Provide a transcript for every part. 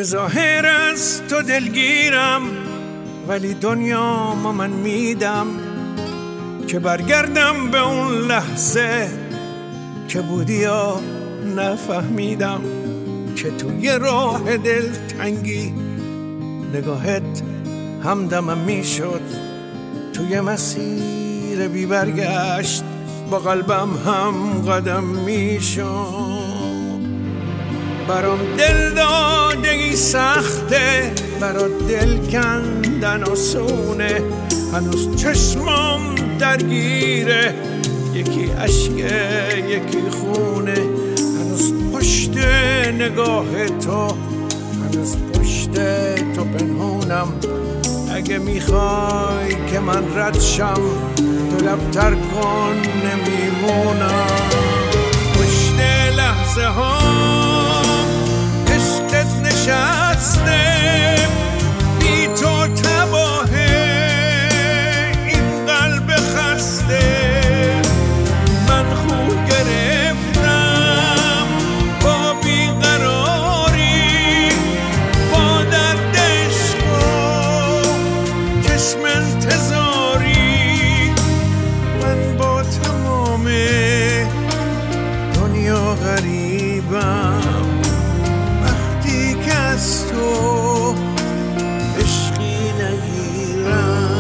به ظاهر از تو دلگیرم، ولی دنیا ما من میدم که برگردم به اون لحظه که بودی یا نفهمیدم که توی راه دلتنگی نگاهت همدمم میشد، توی مسیر بی برگشت با قلبم هم قدم میشد. برام دل دادگی سخته، برات دل کندن آسونه، هنوز چشمام درگیره، یکی عشقه یکی خونه، هنوز پشت نگاه تو، هنوز پشت تو پنهونم. اگه میخوای که من رد شم تو لبتر کن، نمیمونم. پشت لحظه ها عشقت نشسته، بی تو تباهه این قلب خسته. من خو گرفتم با بیقراری، با درد عشق و چشم انتظاری. من با تمام دنیا غریبم وقتی که از تو عشقی نگیرم.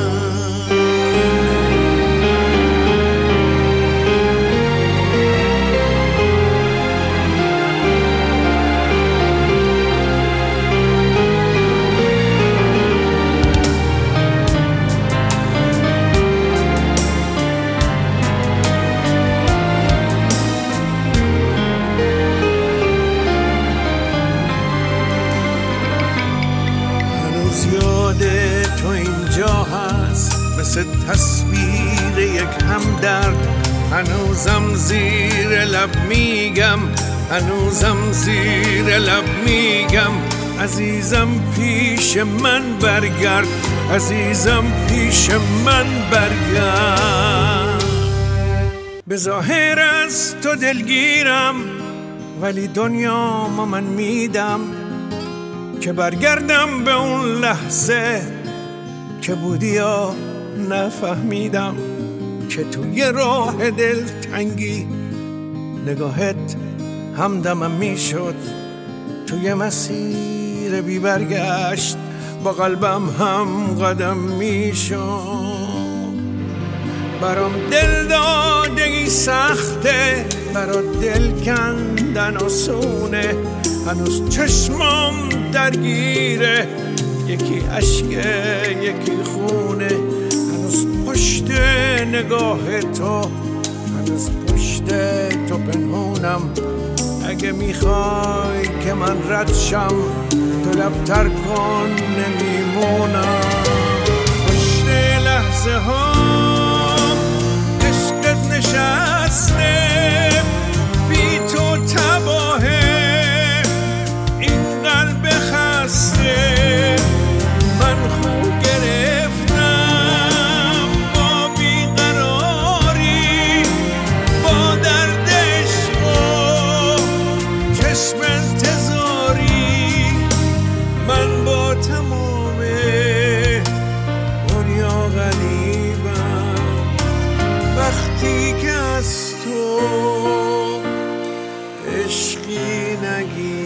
تو اینجا هست مثل تصویر یک همدرد، هنوزم زیر لب میگم، هنوزم زیر لب میگم. عزیزم پیش من برگرد، عزیزم پیش من برگرد. به ظاهر از تو دلگیرم، ولی دنیا ما من میدم که برگردم به اون لحظه که بودی یا نفهمیدم که توی راه دلتنگی نگاهت همدمم میشد، توی مسیر بی برگشت با قلبم هم قدم میشد. برام دل دادگی سخته، برات دل کندن آسونه، هنوز چشمام درگیره، یکی عشقه یکی خونه، هنوز پشت نگاه تو، هنوز پشت تو پنهونم. اگه میخوای که من رد شم تو لبتر کن، نمیمونم. پشت لحظه ها عشقت نشسته، بی تو تباهه این قلب خسته. من خو گرفتم با بیقراری، با درد عشق و چشم انتظاری. من با تمام دنیا غریبم وقتی که از تو عشقی نگیرم.